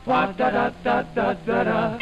Wa-da-da-da-da-da-da.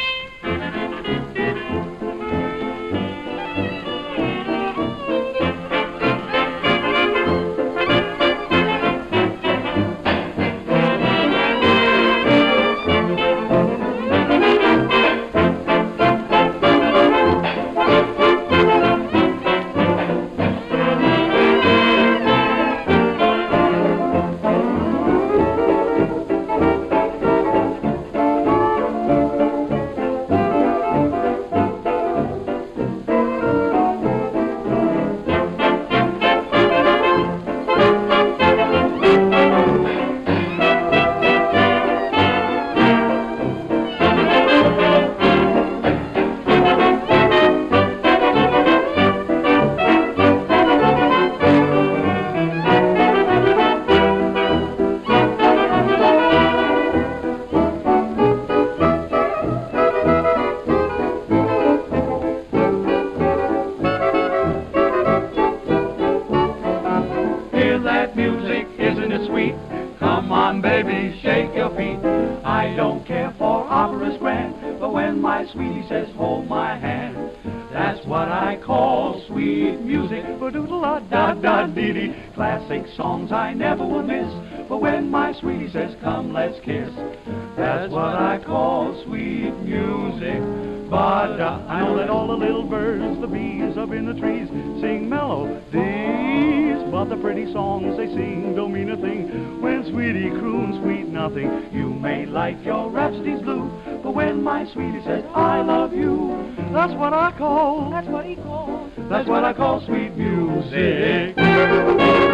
That music, isn't it sweet? Come on, baby, shake your feet. I don't care for opera's grand, but when my sweetie says, hold my hand, that's what I call sweet music. Ba-doodle-da-da-da-dee-dee. Classic songs I never will miss, but when my sweetie says, come, let's kiss, that's what I call sweet music. Ba-da. I know that all the little birds, the bees up in the trees, sing melodies, but the pretty songs they sing don't mean a thing when sweetie croons sweet nothing. You may like your rhapsodies blue, but when my sweetie says I love you, that's what I call, that's what I call sweet music.